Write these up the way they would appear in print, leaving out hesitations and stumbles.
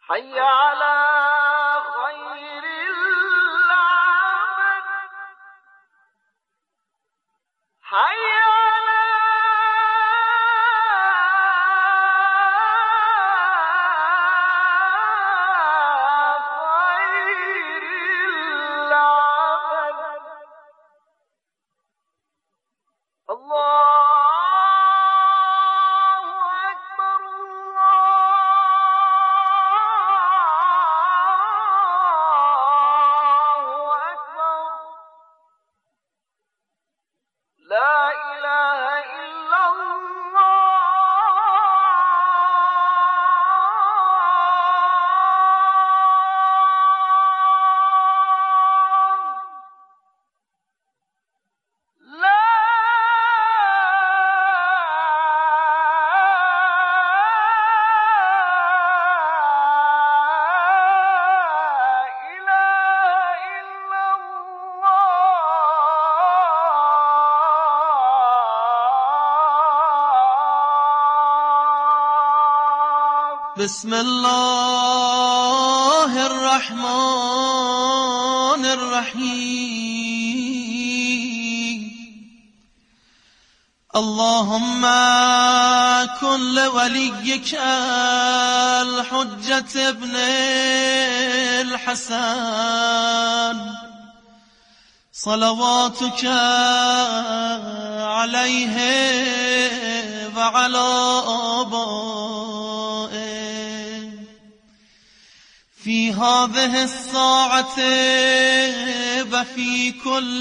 حي على خير العمل حي بسم الله الرحمن الرحیم اللهم كن لوليك الحجة ابن الحسن صلواتك عليه وعلى آبائه في هذه الساعة وفي كل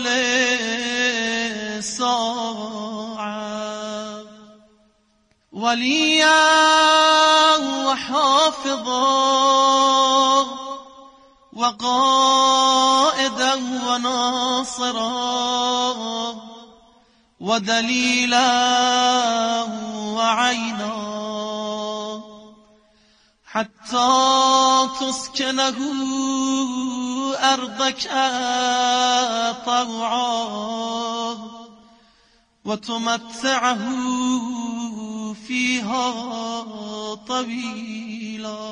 ساعة وليا وحافظا وقائدا وناصرا ودليلا وعينا حتى تسكنه أرضك طوعا وتمتعه فيها طويلا.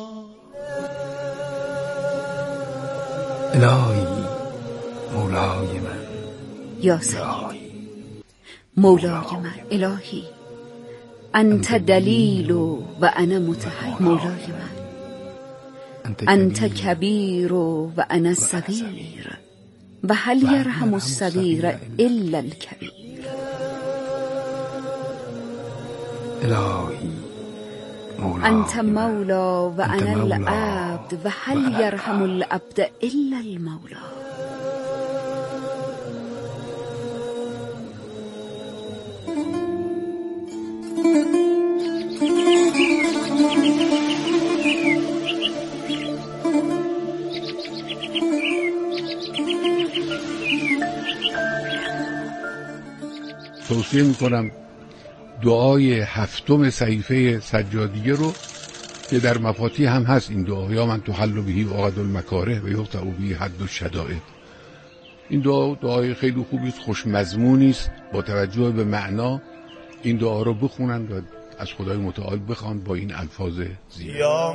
الهی مولای من، یا سید مولای من، الهی انت دلیل و انا متحیر، مولای من انت کبیر و انا صغیر و هل یرحم الصغیر الا الکبیر. الهی انت مولا و انا العبد و هل یرحم العبد الا المولا. توصیه میکنم دعای 7 صحیفه سجادیه رو که در مفاتیح هم هست این دعا، یا من تحل بهی عقد المکاره و یقطع بهی حد الشدائد. این دعای خیلی خوبی است، خوش مضمونی است، با توجه به معنا این دعا رو بخونن و از خدای متعال بخوان با این الفاظ زیبا.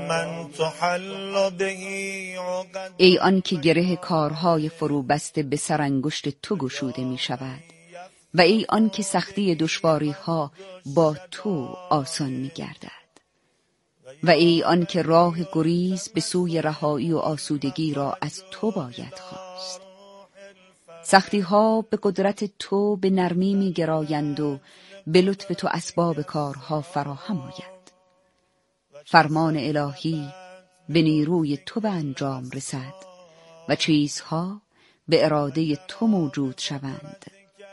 ای آن که گره کارهای فرو بسته به سرانگشت تو گشوده می شود و ای آن که سختی دشواری ها با تو آسان می گردد و ای آن که راه گریز به سوی رهایی و آسودگی را از تو باید خواست. سختی ها به قدرت تو به نرمی می گرایند و به لطف تو اسباب کارها فراهم آید. فرمان الهی به نیروی تو به انجام رسد و چیزها به اراده تو موجود شوند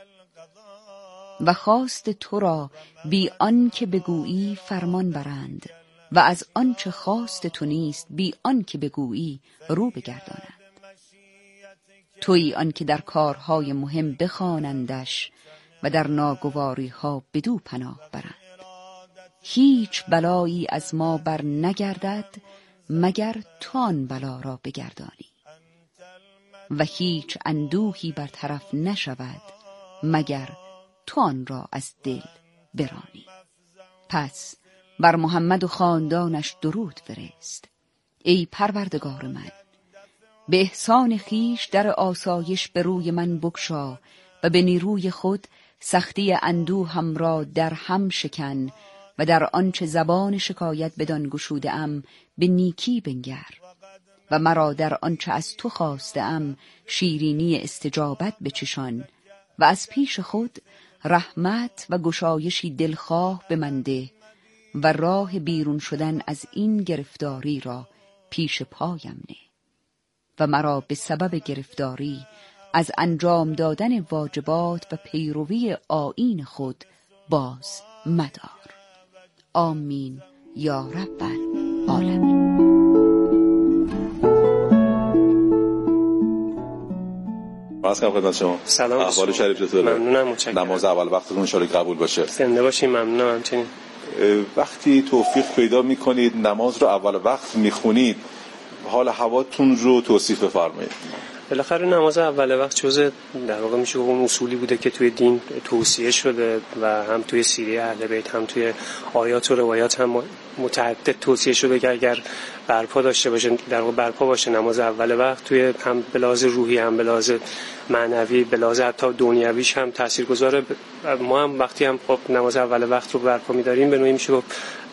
و خواست تو را بی آن که بگویی فرمان برند و از آنچه خواست تو نیست بی آن که بگویی رو بگردانند. تویی آن که در کارهای مهم بخوانندش و در ناگواری ها بدو پناه برند. هیچ بلایی از ما بر نگردد مگر تو آن بلا را بگردانی و هیچ اندوهی برطرف نشود مگر تو آن را از دل برانی. پس بر محمد و خاندانش درود فرست. ای پروردگار من، به احسان خیش در آسایش به روی من بگشا و به نیروی خود سختی اندوهم را در هم شکن و در آنچه زبان شکایت بدان گشوده ام به نیکی بنگر و مرا در آنچه از تو خواسته ام شیرینی استجابت بچشان و از پیش خود رحمت و گشایشی دلخواه به من ده و راه بیرون شدن از این گرفتاری را پیش پایم نه و مرا به سبب گرفتاری از انجام دادن واجبات و پیروی آیین خود باز مدار. آمین یا رب العالمین. سلام خدمت شما. سلام. احوال شریف چطوره؟ ممنونم، متشکرم. نماز اول وقتتون ان شاءالله قبول باشه. زنده باشین. ممنونم. همچنین. وقتی توفیق پیدا می‌کنید نماز رو اول وقت می‌خونید، حال هواتون رو توصیف بفرمایید. بالاخره نماز اول وقت جزء در واقع میشه اون اصولی بوده که توی دین توصیه شده و هم توی سیره اهل بیت هم توی آیات و روایات هم متعدد توصیه شده که اگر برپا داشته باشه، در واقع برپا باشه نماز اول وقت، توی هم به لحاظ روحی هم به لحاظ معنوی به لحاظ حتی دنیویش هم تاثیرگذاره. ما هم وقتی هم خب نماز اول وقت رو برپا می‌داریم به نوعی میشه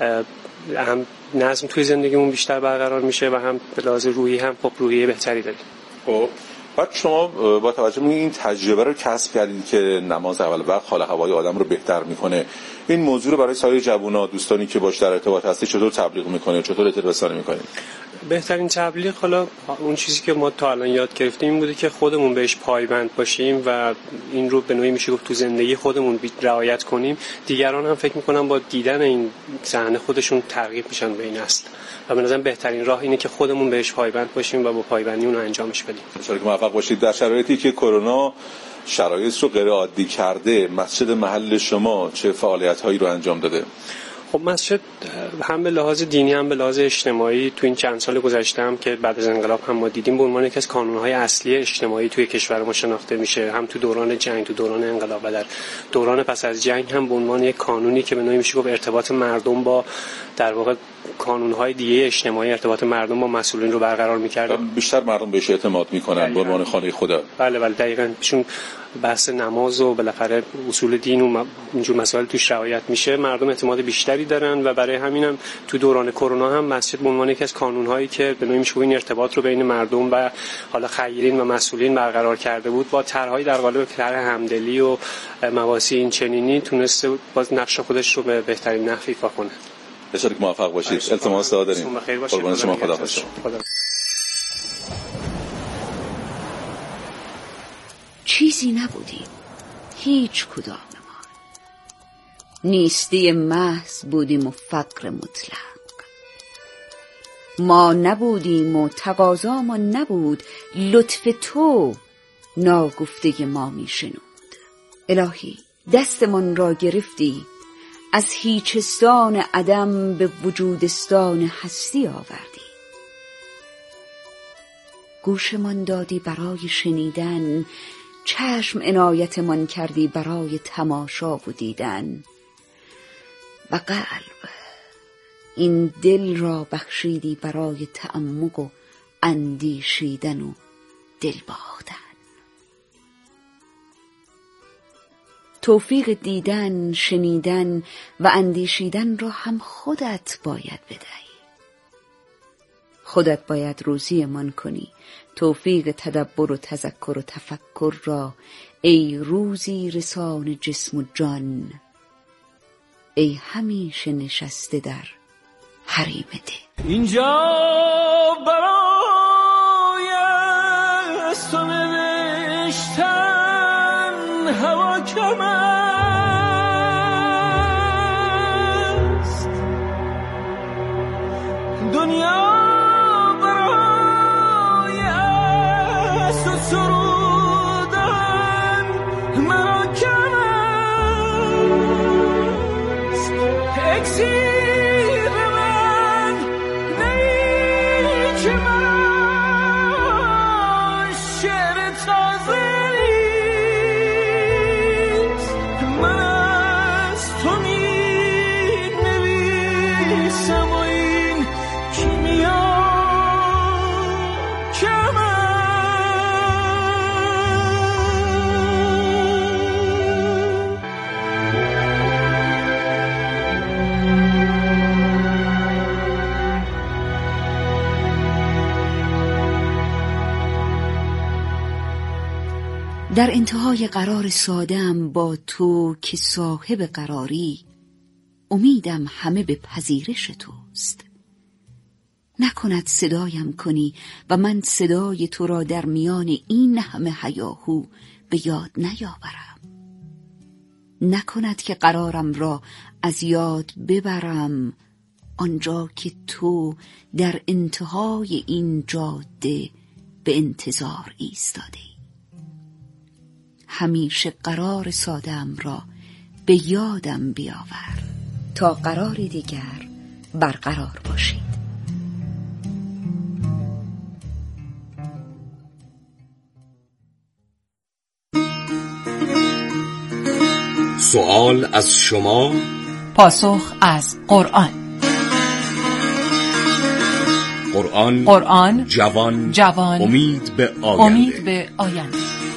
هم نظم توی زندگیمون بیشتر برقرار میشه و هم به لحاظ روحی هم خب روحیه بهتری داریم. خب بعد شما با توجه به این تجربه رو کسب کردید که نماز اول وقت حال هوای آدم رو بهتر میکنه، این موضوع رو برای سایر جوونا دوستانی که باش در ارتباط هستی چطور تبلیغ میکنه، چطور اطلاع رسانی میکنید؟ بهترین تبلیغ حالا اون چیزی که ما تا الان یاد گرفتیم این بوده که خودمون بهش پایبند باشیم و این رو به نوعی میشه گفت تو زندگی خودمون رعایت کنیم. دیگران هم فکر میکنم با دیدن این صحنه خودشون ترغیب میشن به این اصل و به نظرم بهترین راه اینه که خودمون بهش پایبند باشیم و با پایبندی اون رو انجامش بدیم. ان شاءالله که موفق باشید. در شرایطی که کرونا شرایط رو غیر عادی کرده، مسجد محل شما چه فعالیت‌هایی رو انجام داده؟ خب مسجد هم به لحاظ دینی هم به لحاظ اجتماعی تو این چند سال گذشته هم که بعد از انقلاب هم ما دیدیم به عنوان یکی از کانون‌های اصلی اجتماعی توی کشور ما شناخته میشه، هم تو دوران جنگ، تو دوران انقلاب و در دوران پس از جنگ هم به عنوان یک کانونی که به نوعی میشه گفت ارتباط مردم با در واقع کانون‌های دیگه اجتماعی، ارتباط مردم با مسئولین رو برقرار می‌کرد. بیشتر مردم بهش اعتماد می‌کنن به عنوان خانه خدا. بله دقیقاً، چون بحث نماز و بالاخره اصول دین و اینجور مسائل توش رعایت میشه، مردم اعتماد بیشتری دارن و برای همینم تو دوران کرونا هم مسجد به عنوان یکی از کانون‌هایی که به نوعی میشه این ارتباط رو بین مردم و حالا خیرین و مسئولین برقرار کرده بود، با طرح‌های در قالب طرح همدلی و مواسی این چنینی تونسته باز نقش خودش رو به بهترین نحو ایفا کنه. بسیار موفق باشید. التماس داریم. قربان شما. خداحافظ. چیزی نبودیم هیچ کدام ما، نیستی محض بودیم و فقر مطلق. ما نبودیم و تقاضا ما نبود، لطف تو ناگفته ما می شنود. الهی دستمان را گرفتی، از هیچستان عدم به وجودستان هستی آوردی. گوشمان دادی برای شنیدن، چشم عنایتمان کردی برای تماشا و دیدن، و قلب این دل را بخشیدی برای تعمق و اندیشیدن و دل باختن. توفیق دیدن، شنیدن و اندیشیدن را هم خودت باید بدهی. خودت باید روزیمان کنی توفیق تدبر و تذکر و تفکر را، ای روزی رسان جسم و جان، ای همیشه نشسته در حریم دل. اینجا برای تو نوشتن هوا کم است، دنیا برای تو سرودن مرا کم است. اکسیر من نیچه من شعر تازه نیست، من از تو می نویسم و این کیمیا در انتهای قرار ساده‌ام با تو که صاحب قراری، امیدم همه به پذیرش توست. نکند صدایم کنی و من صدای تو را در میان این همه هیاهو به یاد نیاورم. نکند که قرارم را از یاد ببرم آنجا که تو در انتهای این جاده به انتظار ایستادی. همیشه قرار ساده‌ام را به یادم بیاور تا قرار دیگر برقرار باشید. سوال از شما، پاسخ از قرآن. قرآن جوان امید به آینده.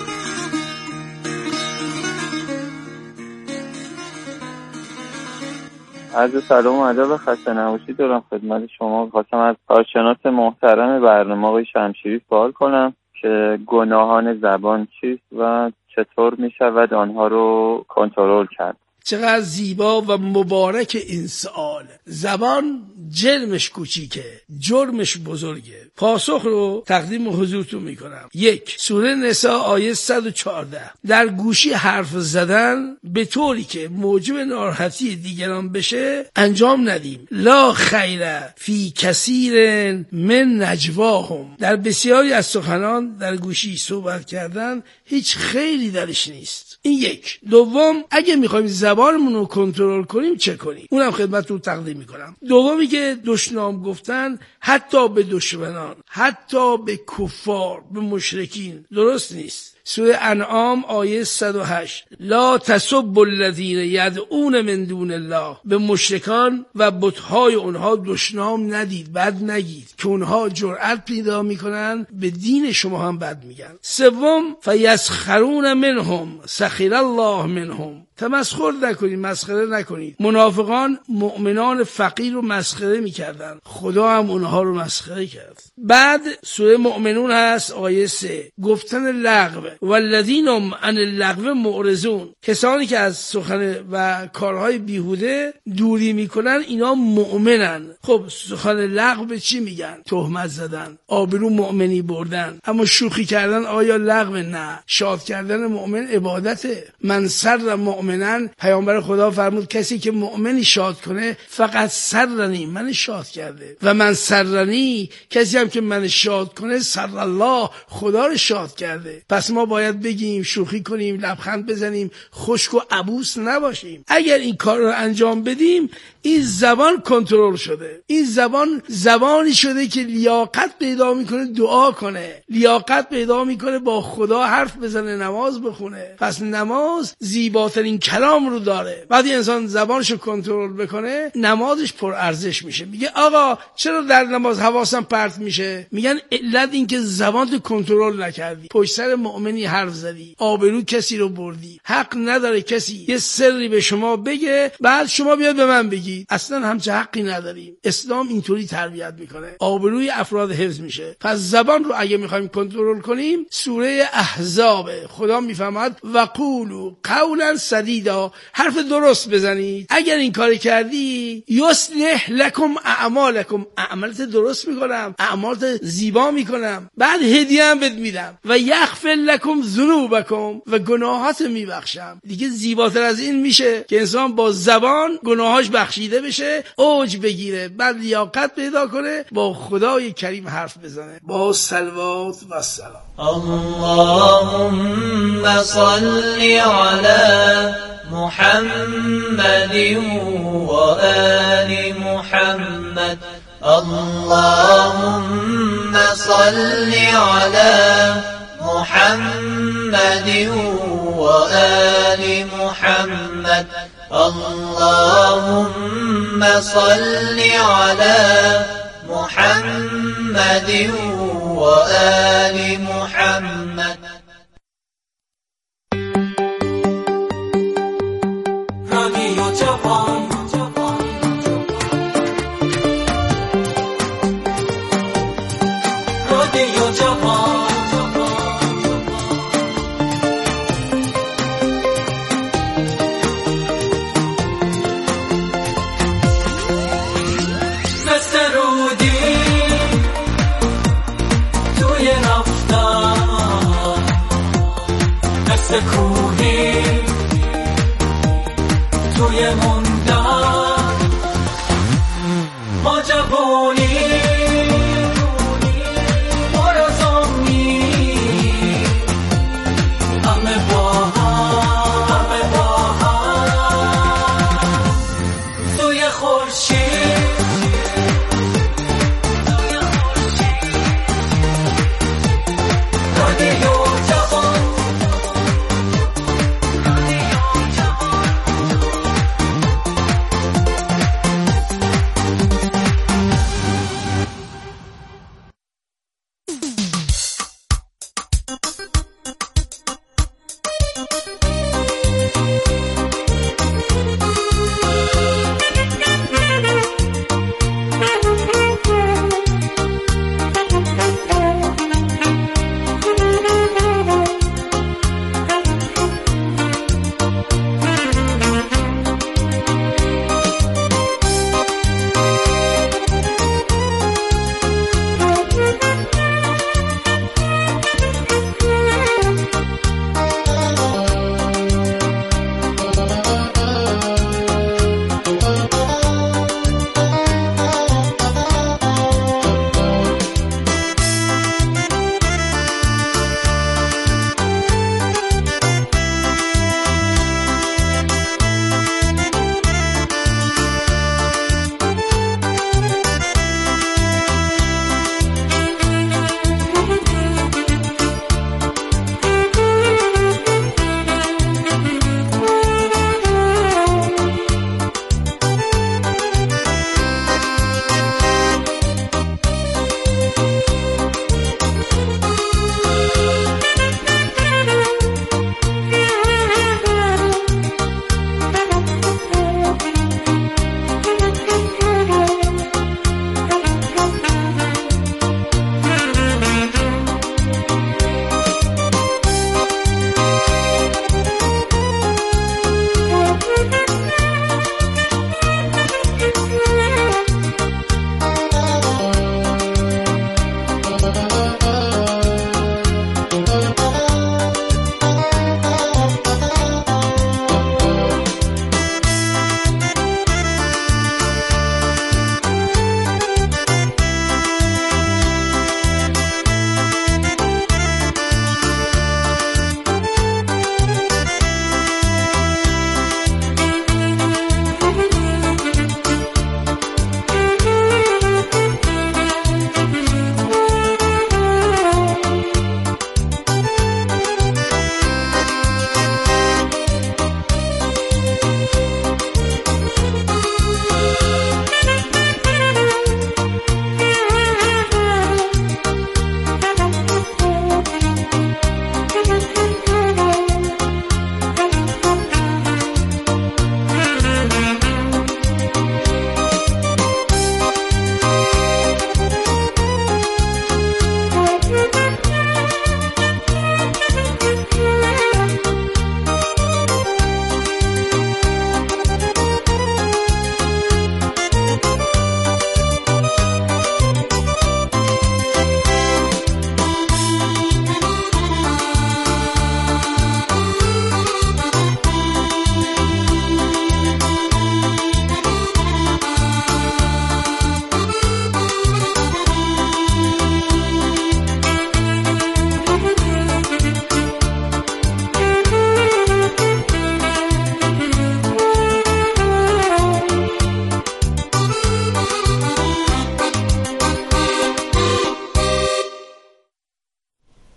عرض سلام و ادب خسته نباشید دارم خدمت شما. خواستم از کارشناس محترم برنامه آقای شمشیری سوال کنم که گناهان زبان چیست و چطور می شود آنها رو کنترل کرد. چقدر زیبا و مبارک این سوال. زبان جرمش کوچیکه، جرمش بزرگه. پاسخ رو تقدیم حضورتون میکنم. 1. سوره نساء آیه 114. در گوشی حرف زدن به طوری که موجب ناراحتی دیگران بشه انجام ندیم. لا خیر فی کثیر من نجواهم. در بسیاری از سخنان در گوشی صحبت کردن هیچ خیری درش نیست. این 1. 2. اگه میخوایم زبانمون رو کنترل کنیم چه کنیم؟ اونم خدمتتون تقدیم میکنم. دومی که دشنام گفتن حتی به دشمنان، حتی به کفار، به مشرکین درست نیست. سوره انعام آیه 108. لا تسبوا الذین یدعون من دون الله. به مشرکان و بت‌های اونها دشنام ندید، بد نگید که اونها جرأت پیدا میکنن به دین شما هم بد میگن. 3. فیسخرون منهم سخر الله منهم. تمسخر نکنید، مسخره نکنید. منافقان مؤمنان فقیر رو مسخره میکردن، خدا هم اونها رو مسخره کرد. بعد سوره مؤمنون هست آیه 3. گفتن لغو والذین هم عن اللغو معرضون. کسانی که از سخن و کارهای بیهوده دوری میکنن اینا مؤمنن. خب سخن لغو به چی میگن؟ تهمت زدن، آبرو مؤمنی بردن. اما شوخی کردن آیا لغو؟ نه. شاد کردن مؤمن عبادته. من سر مؤمنن، پیامبر خدا فرمود کسی که مؤمنی شاد کنه فقط سرنی، من شاد کرده. و من سرنی، کسی هم که من شاد کنه سر الله، خدا رو شاد کرده. پس ما باید بگیم، شوخی کنیم، لبخند بزنیم، خشک و عبوس نباشیم. اگر این کار رو انجام بدیم این زبان کنترل شده. این زبان زبانی شده که لیاقت پیدا میکنه دعا کنه، لیاقت پیدا میکنه با خدا حرف بزنه، نماز بخونه. پس نماز زیباترین کلام رو داره. وقتی انسان زبانشو کنترل بکنه نمازش پر ارزش میشه. میگه آقا چرا در نماز حواسم پرت میشه؟ میگن علت این که زبانت کنترل نکردی، پشت سر مؤمنی حرف زدی، آبرو کسی رو بردی. حق نداره کسی یه سری به شما بگه بعد شما بیاد به من بگی. اصلا همچه حقی نداریم. اسلام اینطوری تربیت میکنه، آبروی افراد حفظ میشه. پس زبان رو اگه میخوایم کنترل کنیم سوره احزاب خدا میفهمد وقولوا قولا سدیدا، حرف درست بزنید. اگر این کار کردی یصلح لکم اعمالکم، اعمالت درست میکنم، اعمالت زیبا میکنم، بعد هدیه هم بهت میدم. و یغفر لکم ذنوبکم، و گناهات میبخشم. دیگه زیباتر از این میشه که انسان با زبان گناهاش بخشیده بشه، اوج بگیره، بعد لیاقت پیدا کنه با خدای کریم حرف بزنه. با صلوات و سلام. اللهم صل علی محمد و آل محمد. اللهم صل علی محمد و آل محمد. اللهم صل على محمد وآل محمد. رادیو جوان، رادیو جوان،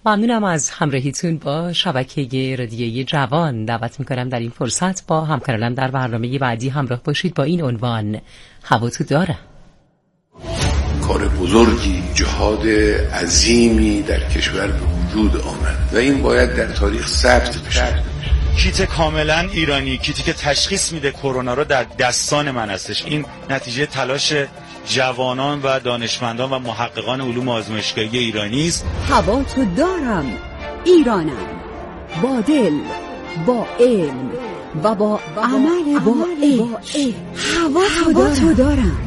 ممنونم از همراهیتون با شبکه رادیویی جوان. دعوت میکنم در این فرصت با همکارانم در برنامه بعدی همراه باشید با این عنوان: هوا تو دارم. کار بزرگی، جهاد عظیمی در کشور به وجود آمد و این باید در تاریخ ثبت بشه. کیت کاملا ایرانی، کیتی که تشخیص میده کرونا رو در دستان من هستش. این نتیجه تلاش جوانان و دانشمندان و محققان علوم آزمایشگاهی ایرانی است. هوا تو دارم، ایرانم، با دل، با علم و با عمل با عشق. هوا تو دارم.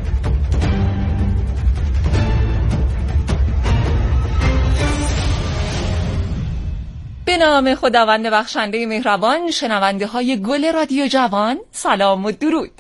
به نام خداوند بخشنده مهربان، شنونده های گل رادیو جوان، سلام و درود.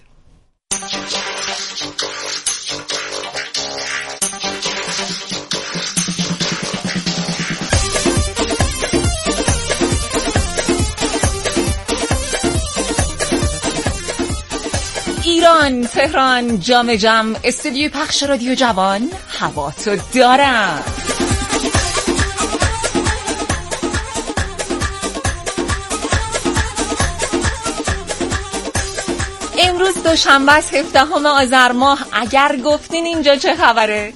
ایران، تهران، جام جم، استودیوی پخش رادیو جوان، هوا تو دارم. امروز دوشنبه است، 17 آذر ماه. اگر گفتین اینجا چه خبره؟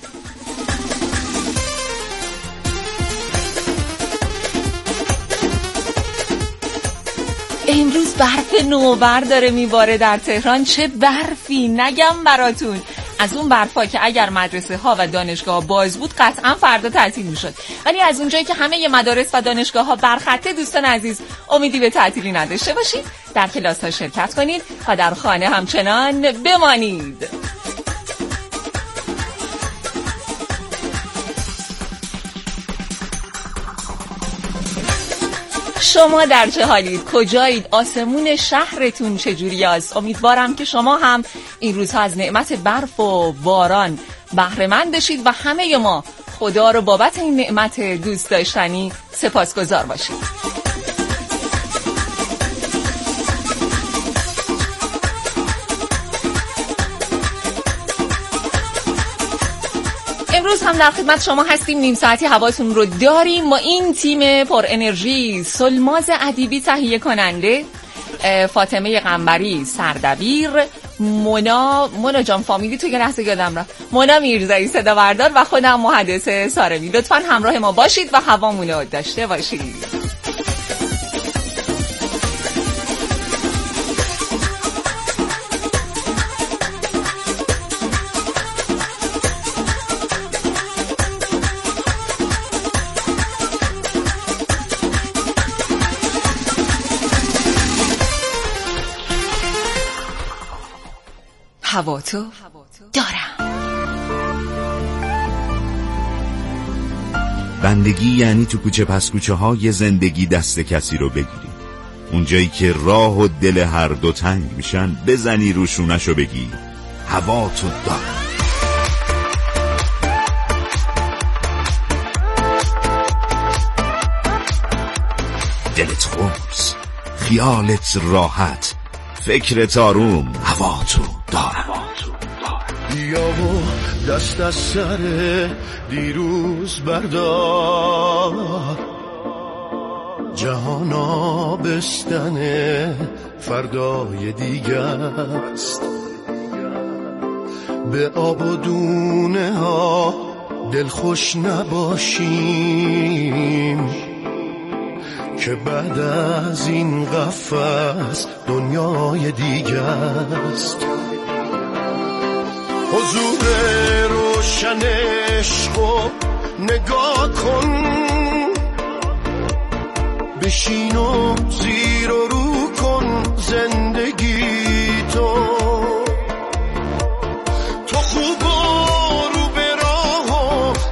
امروز برف نوبر داره میباره در تهران. چه برفی نگم براتون. از اون برفا که اگر مدرسه ها و دانشگاه باز بود قطعا فردا تعطیل میشد، ولی از اونجایی که همه مدارس و دانشگاه ها برخطه، دوستان عزیز امیدی به تعطیلی نداشته باشید، در کلاس ها شرکت کنید و در خانه همچنان بمانید. شما در چه حالید؟ کجایید؟ آسمون شهرتون چجوری است؟ امیدوارم که شما هم این روزها از نعمت برف و باران بهره مند بشید و همه ما خدا رو بابت این نعمت دوست داشتنی سپاسگزار باشید. امروز هم در خدمت شما هستیم. نیم ساعتی حواسون رو داریم. ما این تیم پر انرژی: سلماز ادیبی تهیه کننده، فاطمه قنبری سردبیر، مونا جان فامیلی تو یه لحظه یادم رفت، مونا میرزایی صدا بردار و خودم محدث سارمی. لطفاً همراه ما باشید و هوامون رو داشته باشید. هوا تو دارم. بندگی یعنی تو کوچه پس کوچه های زندگی دست کسی رو بگیری، اونجایی که راه و دل هر دو تنگ میشن بزنی روشونشو بگی هوا تو دارم. دلت خورس، خیالت راحت، فکرت آروم، هوا تو دارم. بیا و دست از سر دیروز بردار، جهان آبستن فردای دیگه است. به آب و دونه ها دلخوش نباشیم که بعد از این قفس دنیای دیگه است. حضور روشن عشقو نگاه کن، بشین و زیر و رو کن زندگی تو خوب و رو به راه و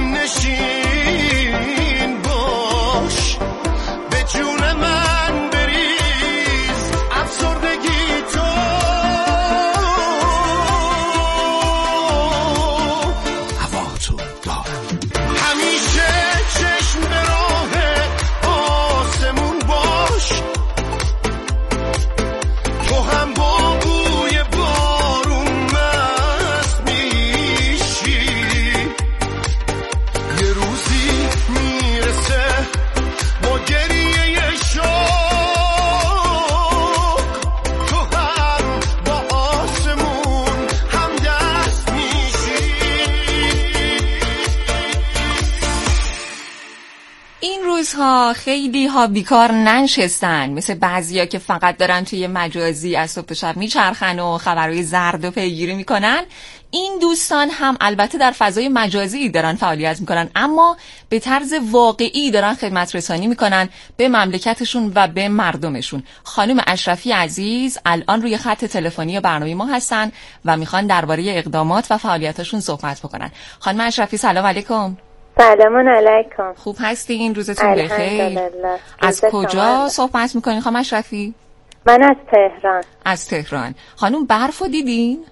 دلنشین باش، به جون من بریز افسردگی تو. تو هم با بود روزها خیلی ها بیکار ننشستن، مثل بعضیا که فقط دارن توی مجازی از صبح تا شب میچرخن و خبرهای زرد و پیگیری میکنن. این دوستان هم البته در فضای مجازی دارن فعالیت میکنن، اما به طرز واقعی دارن خدمت رسانی میکنن به مملکتشون و به مردمشون. خانم اشرفی عزیز الان روی خط تلفنی برنامه ما هستن و میخوان درباره اقدامات و فعالیتاشون صحبت بکنن. خانم اشرفی سلام علیکم. سلام علیکم. خوب هستین؟ روزتون بخیر. از کجا صحبت میکنین خانم اشرفی؟ من از تهران. از تهران. خانم برفو دیدین؟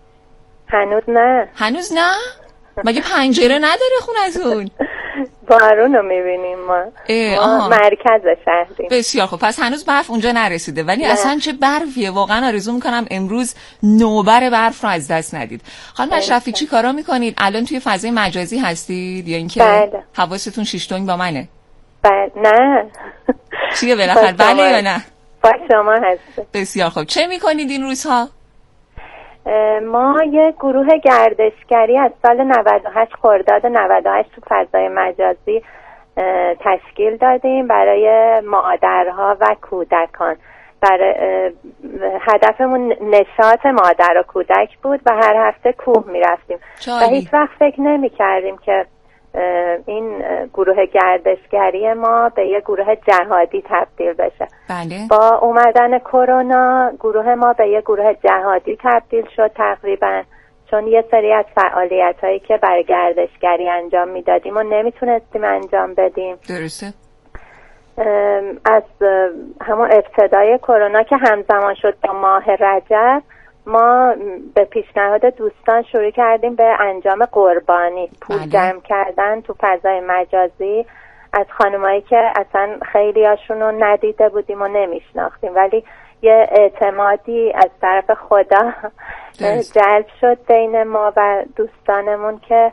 هنوز نه. مگه پنجره نداره خونتون؟ بارون رو میبینیم ما مرکز شهریم. بسیار خوب، پس هنوز برف اونجا نرسیده، ولی نه. اصلا چه برفیه، واقعا آرزو میکنم امروز نوبر برف رو از دست ندید. خانم اشرفی چی کارا میکنید؟ الان توی فضای مجازی هستید یا اینکه بله. حواستون شیشتونگ با منه؟ بله. نه چیه بالاخره بله یا نه؟ با شما هست. بسیار خوب. چه میکنید این روزها؟ ما یه گروه گردشگری از سال 98 خرداد 98 تو فضای مجازی تشکیل دادیم برای مادرها و کودکان. برای هدفمون نشاط مادر و کودک بود و هر هفته کوه میرفتیم و هیچ وقت فکر نمی کردیم که این گروه گردشگری ما به یه گروه جهادی تبدیل بشه. بله. با اومدن کرونا گروه ما به یه گروه جهادی تبدیل شد تقریبا، چون یه سری از فعالیت هایی که برای گردشگری انجام میدادیم و نمیتونستیم انجام بدیم. درسته. از همون ابتدای کرونا که همزمان شد با ماه رجب، ما به پیشنهاد دوستان شروع کردیم به انجام قربانی، پول جمع کردن تو فضای مجازی از خانمایی که اصلا خیلی هاشون رو ندیده بودیم و نمیشناختیم، ولی یه اعتمادی از طرف خدا جلب شد بین ما و دوستانمون که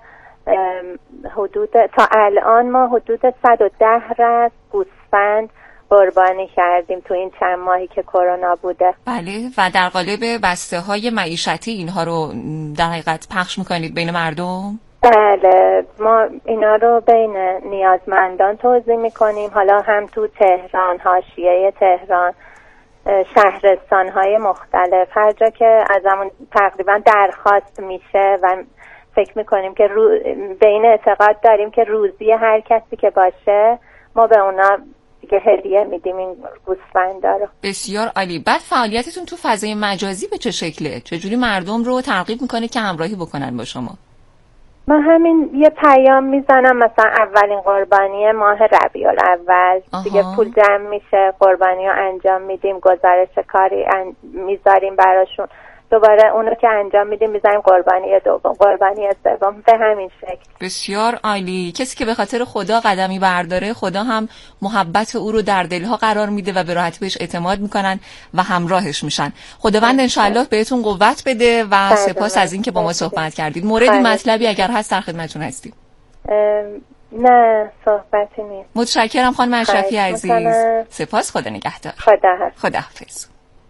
تا الان ما حدود 110 رأس گوسفند قربانی کردیم تو این چند ماهی که کرونا بوده. بله. و در قالب بسته های معیشتی اینها رو در حقیقت پخش میکنید بین مردم؟ بله، ما اینا رو بین نیازمندان توزیع میکنیم، حالا هم تو تهران، حاشیه تهران، شهرستان های مختلف، هر جا که ازمون تقریبا درخواست میشه و فکر میکنیم که به این اعتقاد داریم که روزی هر کسی که باشه ما به اونا که هدیه میدیم این گوسفندا رو. بسیار عالی. بعد فعالیتتون تو فضای مجازی به چه شکله؟ چجوری مردم رو ترغیب میکنه که همراهی بکنن با شما؟ من همین یه پیام میزنم، مثلا اولین قربانی ماه ربیع الاول دیگه پول جمع میشه، قربانی رو انجام میدیم، گزارش کاری میذاریم براشون، دوباره اونو که انجام میدیم میذاریم قربانی دوم، قربانی سوم، به همین شکل. بسیار عالی. کسی که به خاطر خدا قدمی برداره، خدا هم محبت او رو در دلها قرار میده و به راحتی بهش اعتماد میکنن و همراهش میشن. خداوند انشالله بهتون قوت بده و سپاس از این که با ما صحبت کردید. موردی مطلبی اگر هست در خدمتتون هستیم. نه صحبتی نیست. متشکرم خانم اشرفی عزیز. سپاس، خدا نگهدار. خداحافظ.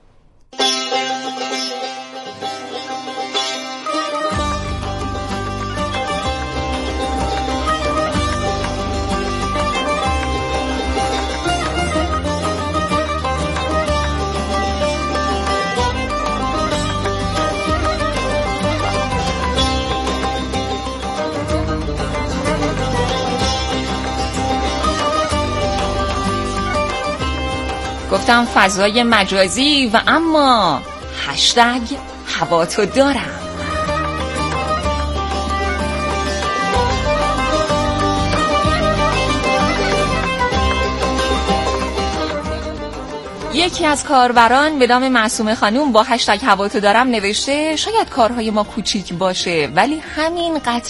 گفتم فضای مجازی و اما هشتگ هواتو دارم. یکی از کاربران به نام معصومه خانوم با هشتگ هواتو دارم نوشته شاید کارهای ما کوچیک باشه ولی همین قطره